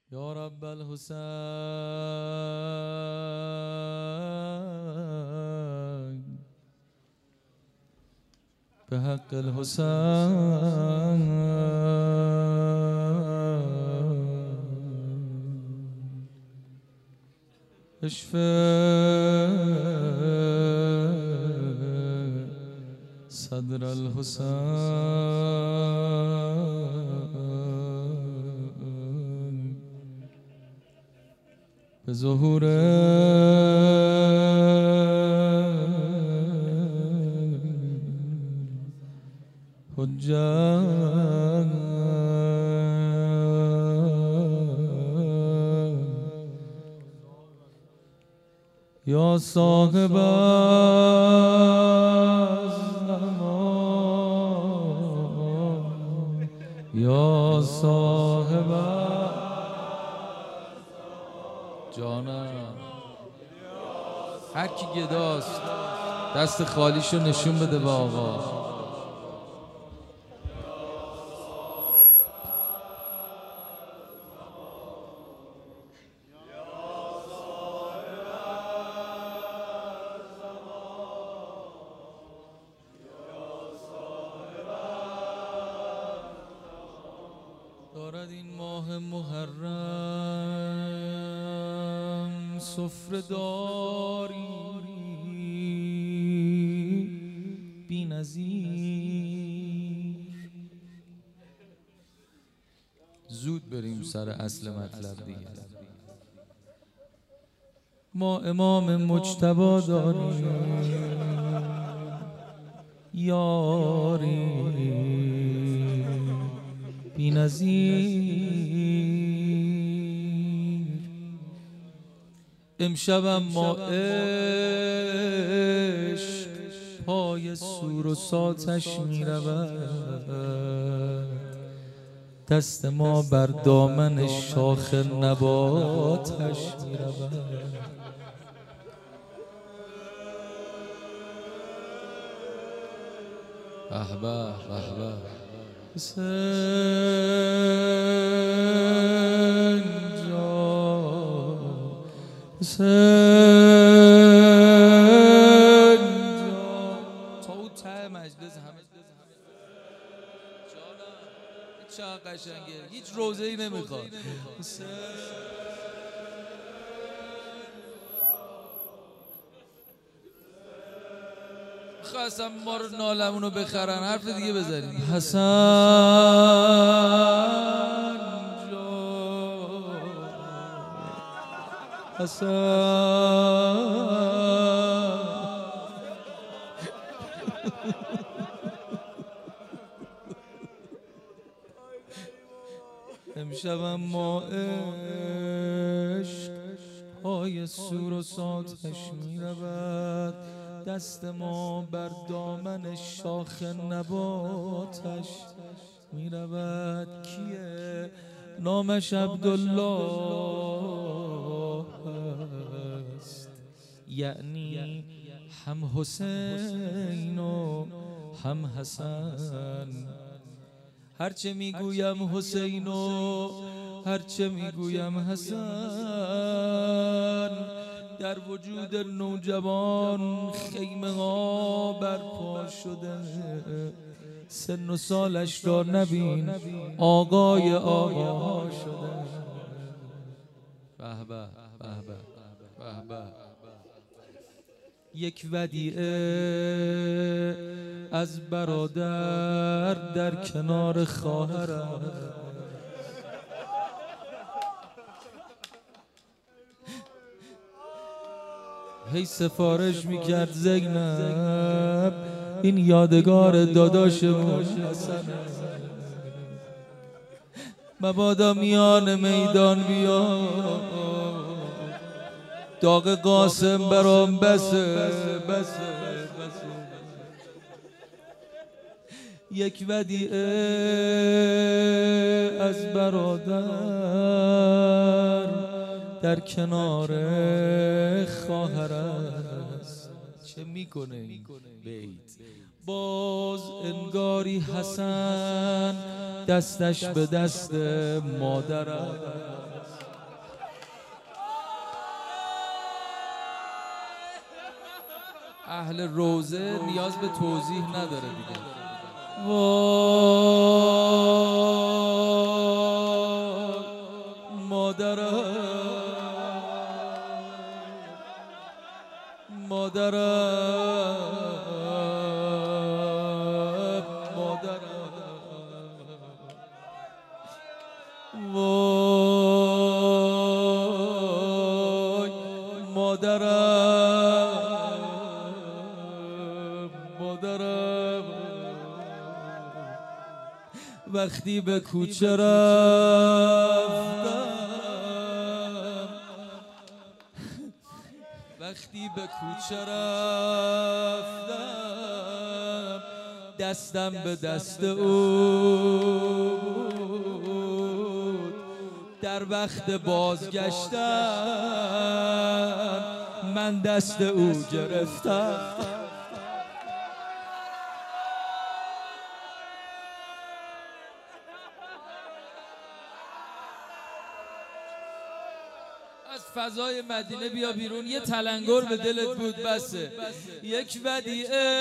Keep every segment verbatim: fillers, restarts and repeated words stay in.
یا رب الحسین به حق الحسین اشفع صدر الحسین به ظهور حجت یا صاحب الزمان یا صاحب جانم هر کی گداست دست خالیشو نشون بده به آقا. دارد این ماه محرم سفره داری بی نظیر. زود بریم سر اصل مطلب دیگه. ما امام مجتبی داریم یاری بی نظیر. امشبم ما عشق پای سور و ساتش می رود، دست ما بر دامن شاخ نباتش می رود. به به به به حسین جان حسین جان تا اون ته مجلس همه جانم چه قشنگه، هیچ روزه‌ای نمیخواد. خواستم ما رو نالمونو بخرن حرف دیگه بزنیم. حسن جان حسن امشبم ما عشق پای سور و ساتش می رود، دست ما بر دامن شاخ نباتش می رود. کیه؟ نامش عبدالله است، یعنی هم حسین و هم حسن. هرچه میگویم حسین و هرچه میگویم حسن، در وجود نوجوان خیمه ها برپا شده. سن و سالش را نبین آقای آقا شده. به به به به به. یک ودیعه از برادر در کنار خواهرم، هی سفارش میکرد زینب این یادگار داداشمون حسنه، مبادا میان میدان بیا داغ قاسم برام بسه بسه. یک ودیعه از برادر در کنار خواهر است. چه میکنه این بیت؟ باز انگاری حسن دستش به دست مادر است. اهل روزه نیاز به توضیح نداره دیگه. وای مادرم مادرم مادرم وای مادرم مادرم وقتی به کوچه رفتم وقتی به کوچه رفتم دستم به دست او در وقت بازگشتن من دست او گرفتم. از فضای مدینه بیا بیرون، یه تلنگر به دلت بود بسه. یک ودیعه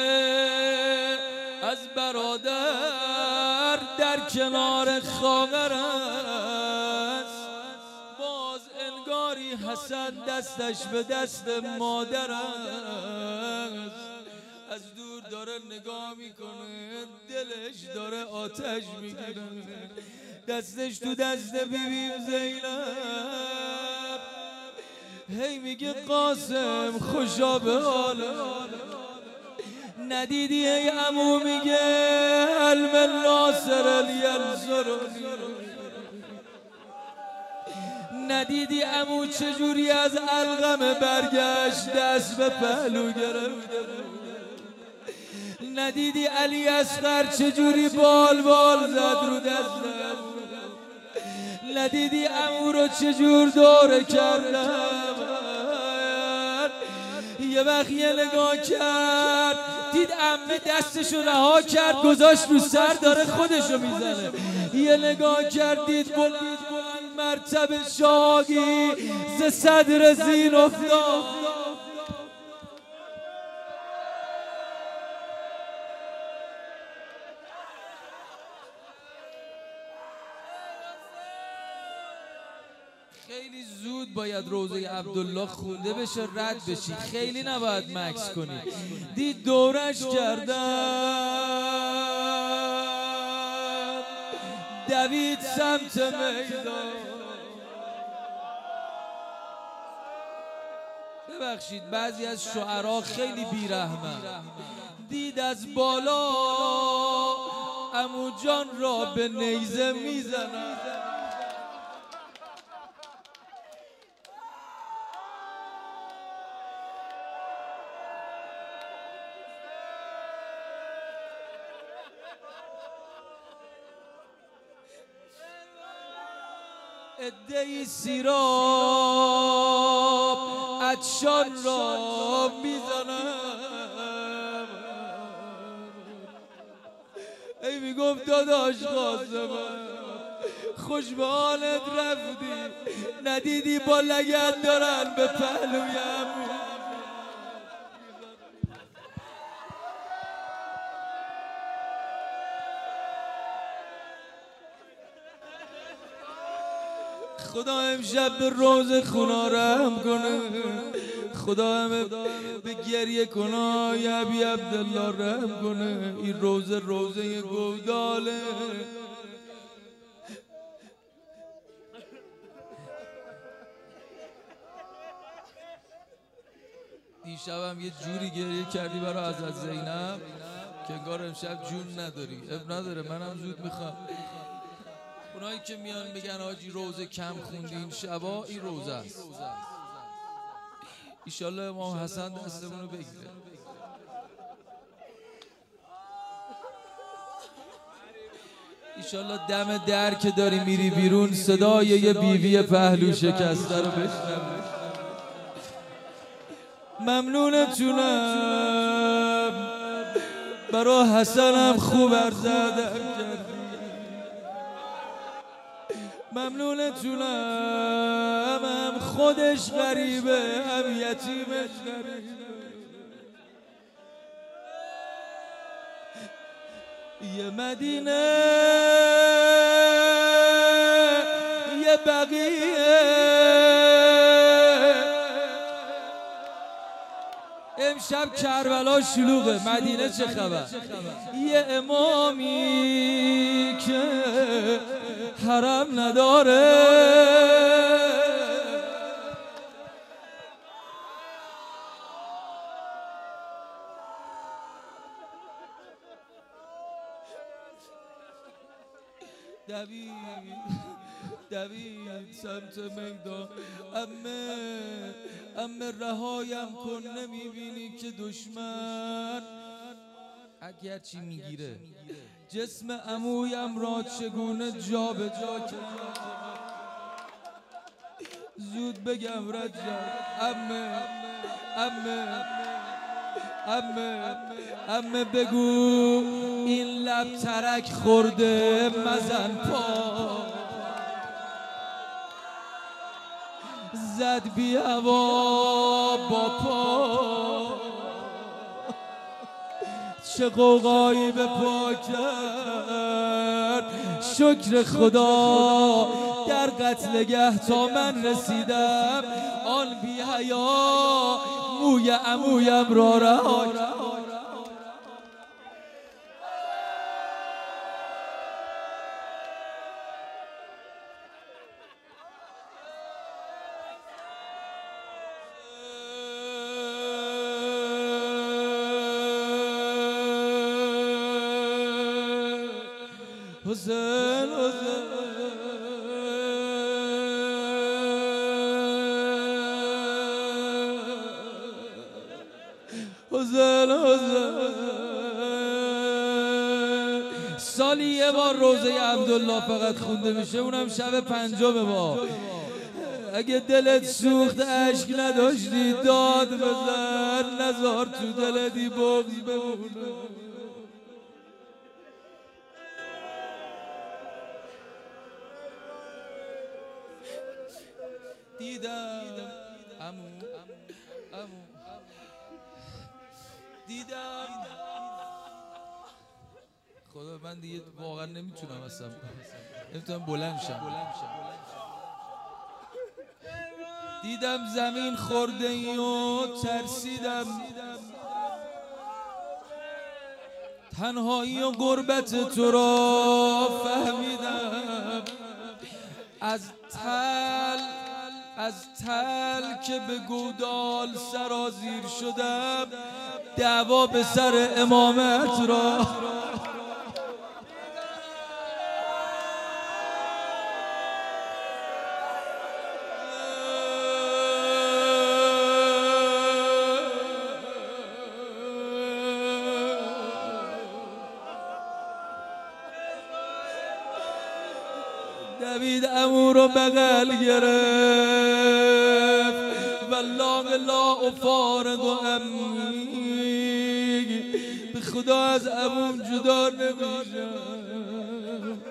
از برادر در کنار خاور است، باز انگاری حسن دستش به دست مادر است. از دور داره نگاه میکنه، دلش داره آتش میگیره، دستش تو دست بیبی زینب، هی میگه قاسم خوشا به حالم. ندیدی ای عمو میگه علم ناصر الیلزرونی، ندیدی عمو چجوری از علقمه برگشت دست به پهلو گرفت، ندیدی علی اصغر چجوری بال بال زد رو دست، ندیدی عمو رو چجور دوره کردم. یه وقت یه نگاه کرد دید عمه دستشو رها کرد گذاشت رو سر داره خودشو میزنه. یه نگاه کرد دید بلند بلند مرتبه شاگی ز صدر زین افتاد. خیلی زود باید روزه عبدالله خونده بشه رد بشی، خیلی نباید مکس کنی. دید دورش کردن دوید سمت میدان. ببخشید بعضی از شعرها خیلی بیرحمن. دید از بالا عمو جان را به نیزه میزنن، ادهی سیراب عطشان را میزنم. ای میگفت داداش قاسمه خوش به حالت رفتی، ندیدی با لگد دارن به پهلویم. خدا امشب به روز خونا رحم کنه، خدا همه به گریه کنای ابی عبدالله رحم کنه. این روزه روزه گوداله. دیشبم یه جوری گریه کردی برای حضرت زینب که انگار امشب جون نداری. اب نداره، منم زود میخوام. اونایی که میان میگن حاجی روزه کم خوندین شبا، این روزه است. ایشالله امام حسن دستمونو بگیره. ایشالله دم در که داری میری بیرون صدای یه بیوی پهلو شکسته رو بشنوی. ممنونتونم برا حسنم خوب ارزدم کردی. ممنونتونم، هم خودش غریبه هم یتیمش غریبه. یه مدینه یه بقیه، امشب کربلا شلوغه، مدینه چه خبر؟ یه امامی که حرم نداره، دوید دوید سمت میدان. امه امه رهایم کن، نمیبینی که دشمن اگر چی میگیره جسم عمویم را چگونه جا به جا کرد. زود بگم رجب امه امه امه امه بگو این لب ترک خورده مزن پا، زد بی هوا با پا، چه قوقایی به پا کرد. شکر خدا در قتلگه تا من رسیدم، آن بی حیا موی عمویم را رها کرد. حسین حسین حسین حسین سالی یه بار روزه عبدالله فقط خونده میشه، اونم شب پنجم با. اگه دلت سوخت عشق نداشتی داد بزن، نزار تو دلتی بغض بمونه. دیدم عمو عمو دیدم. خدا من دیگه واقعا نمیتونم اصلا نمیتونم بلند شم. دیدم زمین خورده ای و ترسیدم، تنهایی و غربت تو را فهمیدم. از تل از تل که به گودال سرازیر شدم، دعوا به سر امامت را. دوید عمو رو بغل گرفت، والله لا افارق عمی، به خدا از عموم جدا نمیشم.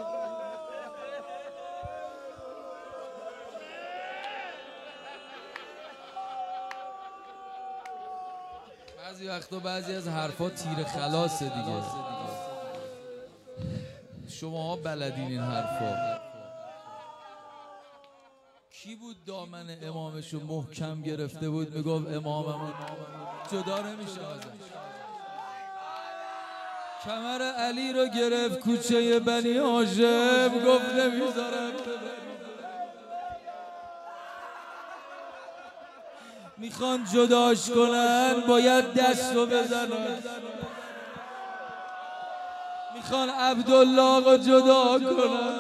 بعضی وقتا بعضی از حرفا تیر خلاصه دیگه. شماها بلدین این حرفا. کی بود دامن امامشو محکم گرفته بود میگفت اماممون جدا نمیشه ازش؟ کمر علی رو گرفت کوچه بنی هاشم گفت نمیذارم. میخوان جداش کنن باید دستو بزنن، میخوان عبدالله رو جدا کنن.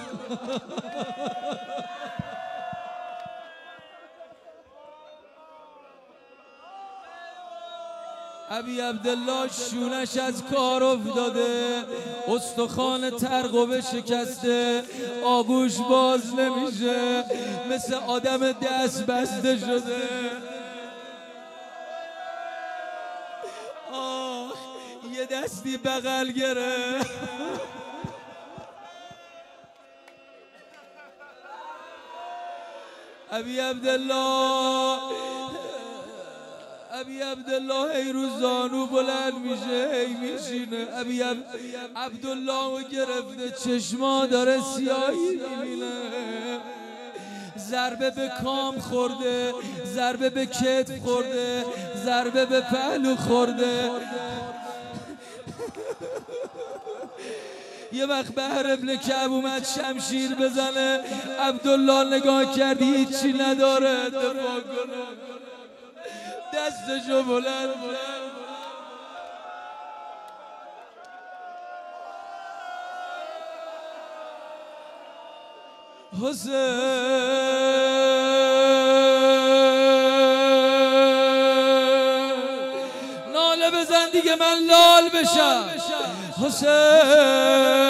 ابی عبدالله شونش از کار افتاده، استخوان ترقبه شکسته، آگوش باز نمیشه، مثل آدم دست بسته شده. آه یه دستی بغل گرفت ابی عبدالله ابی عبدالله هی رو زانو بلند میشه هی میشینه ابی عبدالله رو گرفته چشما داره سیاهی میبینه ضربه به کام خورده ضربه به کتف خورده ضربه به پهلو خورده یه وقت بحر ابن کعب اومد شمشیر بزنه عبدالله نگاه کرد هیچی نداره دفاع کنه دستشو بلند بلند حسین ناله بزن دیگه من لال بشم حسین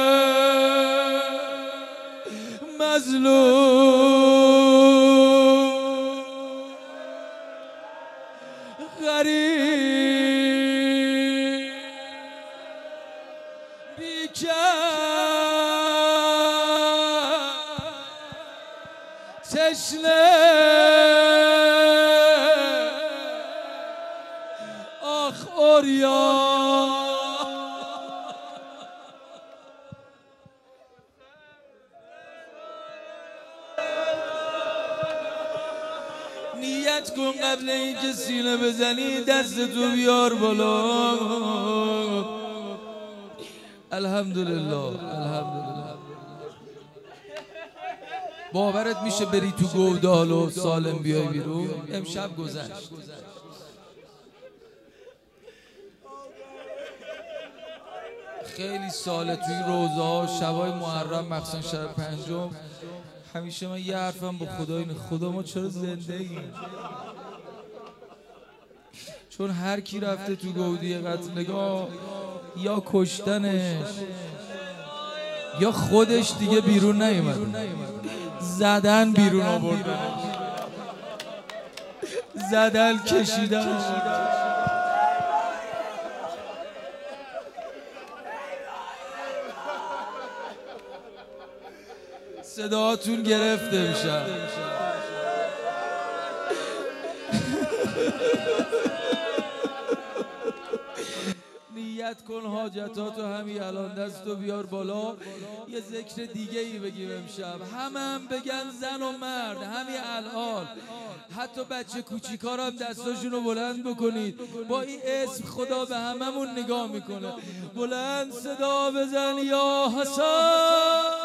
مظلوم غریب بیکر تشنه آخ اوریا نیت کن قبل اینکه سینه بزنی دست تو بیار بالا الحمدلله الحمدلله باورت میشه بری تو گودال و سالم بیای بیرون امشب گذشت خیلی ساله توی روزه ها شبای محرم مخصوصا شب پنجم همیشه من یه حرفم با خدا اینه خدا ما چرا زنده ایم چون هر کی رفته تو گودی قتلگاه یا کشتنش یا خودش دیگه بیرون نیومد زدن بیرون آوردن زدن کشیدن صداتون گرفته میشه نیت کن حاجتاتو همین الان دستو بیار بالا یه ذکر دیگه ای بگیم امشب همه هم بگن زن و مرد همین الان حتی بچه کوچیکا هم دستاشونو بلند بکنید با این اسم خدا به هممون نگاه میکنه بلند صدا بزن یا حسن